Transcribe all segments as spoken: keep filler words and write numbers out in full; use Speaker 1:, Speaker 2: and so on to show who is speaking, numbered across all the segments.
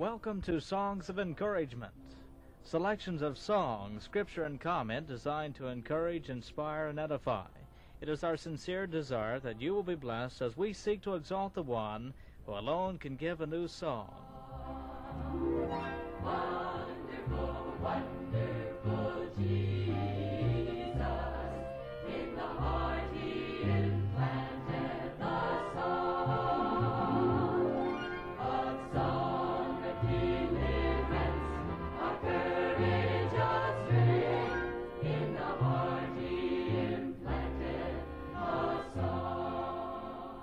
Speaker 1: Welcome to Songs of Encouragement. Selections of songs, scripture, and comment designed to encourage, inspire, and edify. It is our sincere desire that you will be blessed as we seek to exalt the one who alone can give a new song.
Speaker 2: Wonderful, wonderful Jesus, in the heart he implanted the song, a song of deliverance, of courage, of strength, in the heart he implanted a song.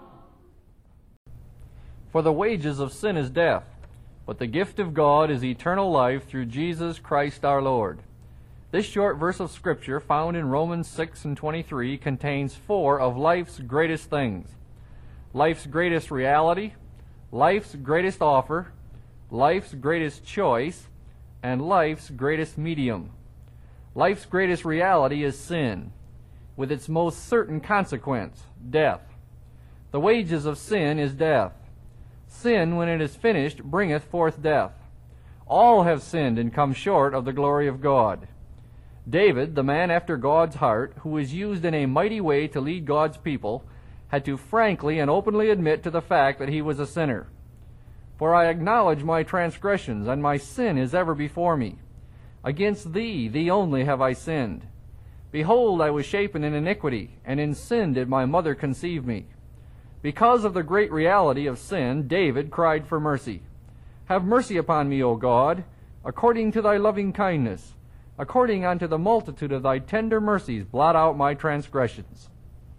Speaker 3: For the wages of sin is death, but the gift of God is eternal life through Jesus Christ our Lord. This short verse of Scripture, found in Romans six and twenty-three, contains four of life's greatest things: life's greatest reality, life's greatest offer, life's greatest choice, and life's greatest medium. Life's greatest reality is sin, with its most certain consequence, death. The wages of sin is death. Sin, when it is finished, bringeth forth death. All have sinned and come short of the glory of God. David, the man after God's heart, who was used in a mighty way to lead God's people, had to frankly and openly admit to the fact that he was a sinner. For I acknowledge my transgressions, and my sin is ever before me. Against thee, thee only, have I sinned. Behold, I was shapen in iniquity, and in sin did my mother conceive me. Because of the great reality of sin, David cried for mercy. Have mercy upon me, O God, according to thy loving kindness. According unto the multitude of thy tender mercies, blot out my transgressions.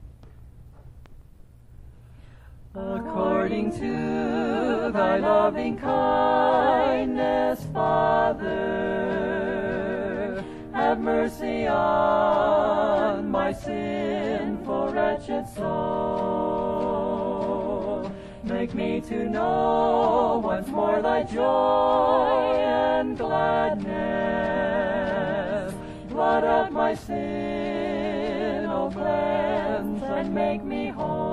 Speaker 2: According to thy loving kindness, Father, have mercy on my sinful, wretched soul. Make me to know once more thy joy and gladness. Blot out my sin, O cleanse and make me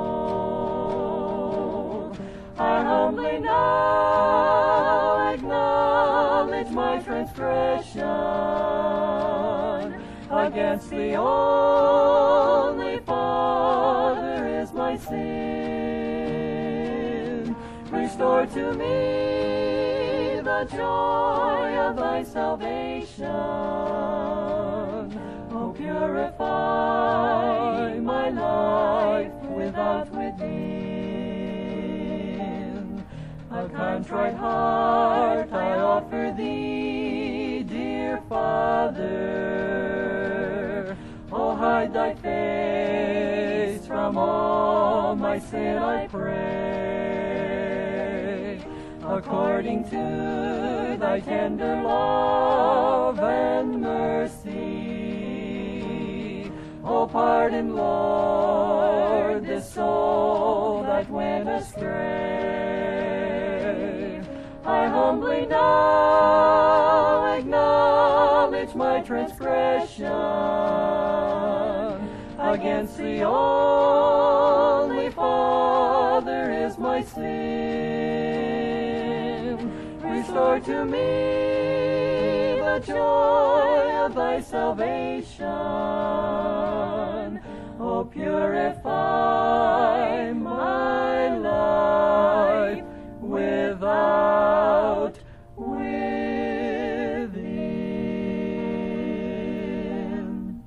Speaker 2: whole. I humbly now acknowledge my transgression against the only Father is my sin. Restore to me the joy of thy salvation. Oh, purify my life without within. A contrite heart I offer thee, dear Father. Oh, hide thy face from all my sin, I pray. According to thy tender love and mercy, oh, pardon, Lord, this soul that went astray. I humbly now acknowledge my transgression against the only Father is my sin. Restore to me the joy of thy salvation. Oh, purify my life without within.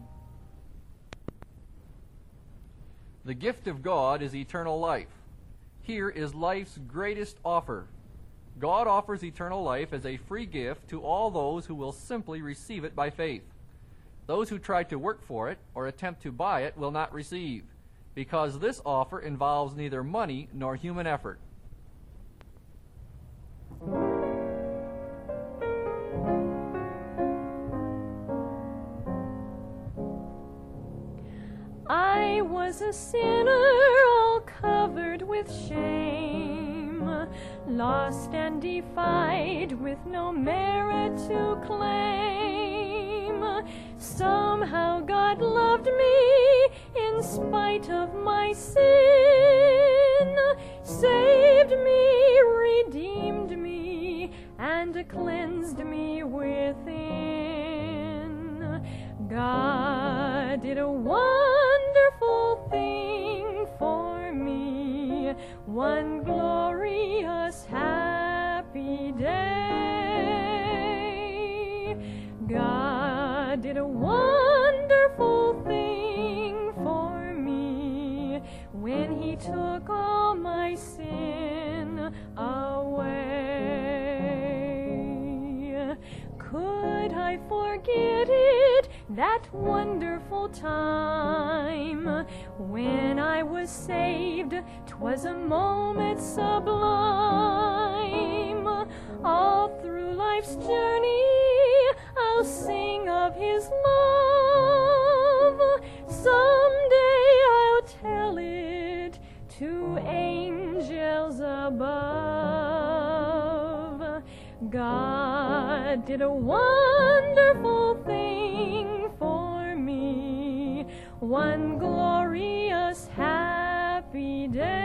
Speaker 3: The gift of God is eternal life. Here is life's greatest offer. God offers eternal life as a free gift to all those who will simply receive it by faith. Those who try to work for it or attempt to buy it will not receive, because this offer involves neither money nor human effort.
Speaker 4: I was a sinner, all covered with shame, lost and defied, with no merit to claim. Somehow God loved me in spite of my sin, saved me, redeemed me, and cleansed me within. God did a wonderful thing for me, one glorious happy day. God did a wonderful thing for me when He took all my sin away. Could I forget it, that wonderful time when I was saved? 'Twas a moment sublime. All through life's journey I'll sing of His love. Someday I'll tell it to angels above. God did a wonderful thing for me, one glorious happy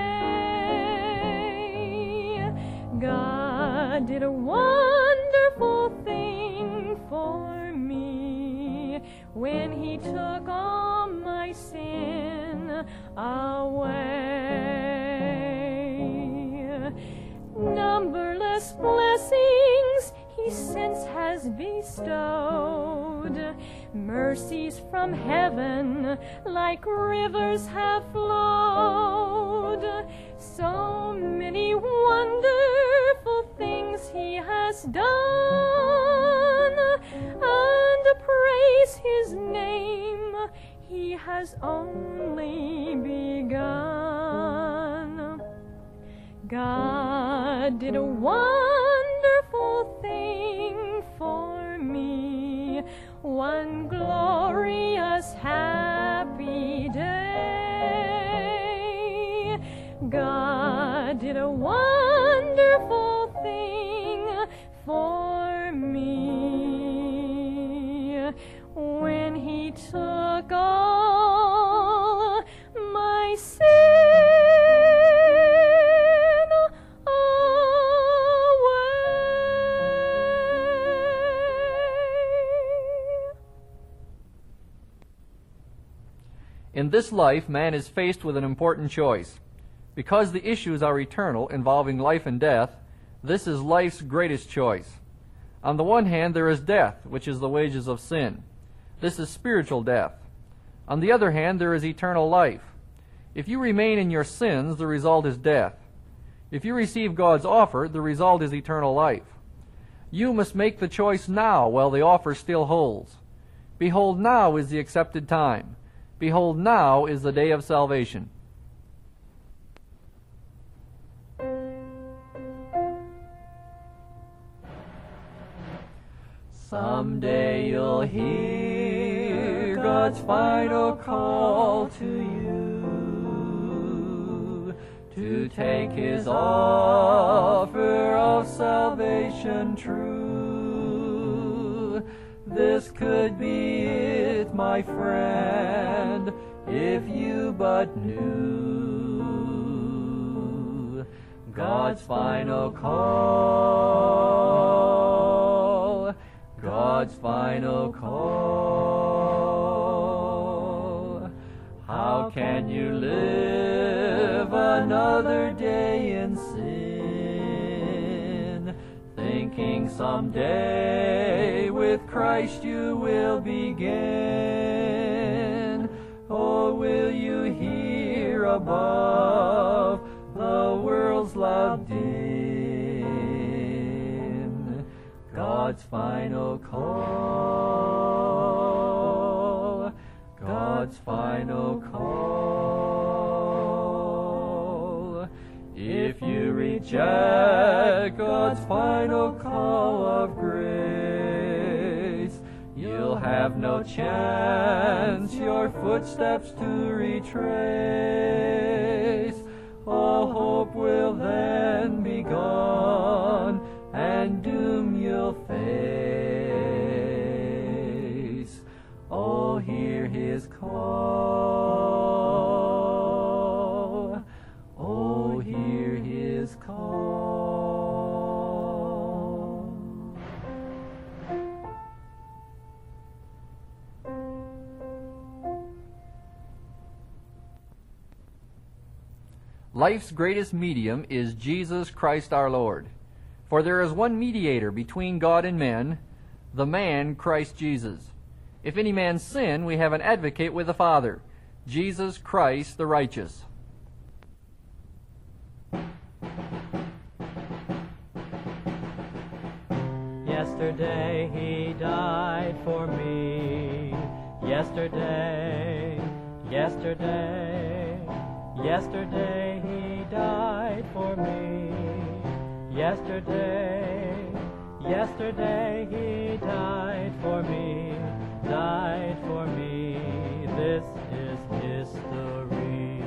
Speaker 4: day. God did a wonderful thing for me when He took all my sin away. Numberless blessings He since has bestowed, mercies from heaven like rivers have flowed. So many wonderful things He has done, and praise His name He has only begun. God did a wonderful thing for me, one glorious happy day. God did a wonderful thing for me when He took all my sin
Speaker 3: In this life, man is faced with an important choice. Because the issues are eternal, involving life and death, this is life's greatest choice. On the one hand, there is death, which is the wages of sin. This is spiritual death. On the other hand, there is eternal life. If you remain in your sins, the result is death. If you receive God's offer, the result is eternal life. You must make the choice now while the offer still holds. Behold, now is the accepted time. Behold, now is the day of salvation.
Speaker 2: Someday you'll hear God's final call to you to take His offer of salvation true. This could be it, my friend, if you but knew God's final call, God's final call. How can you live another day in sin, thinking someday with Christ you will begin? Or will you hear above the world's loud din God's final call, God's final call? If you reject God's final call of grace, you'll have no chance your footsteps to retrace. All hope will then be gone, and doom you'll face. Oh, hear His call. Oh, hear His call.
Speaker 3: Life's greatest medium is Jesus Christ our Lord. For there is one mediator between God and men, the man Christ Jesus. If any man sin, we have an advocate with the Father, Jesus Christ the righteous.
Speaker 2: Yesterday he died for me. Yesterday, yesterday, yesterday he died for me. Yesterday, yesterday he died for me, died for me. This is history.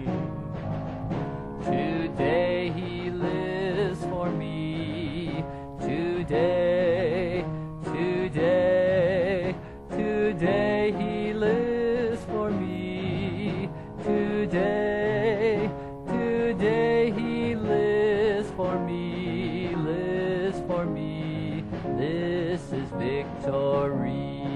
Speaker 2: Today he lives for me. Today, today, today he lives for me. Today, today he lives for me, lives for me. This is victory.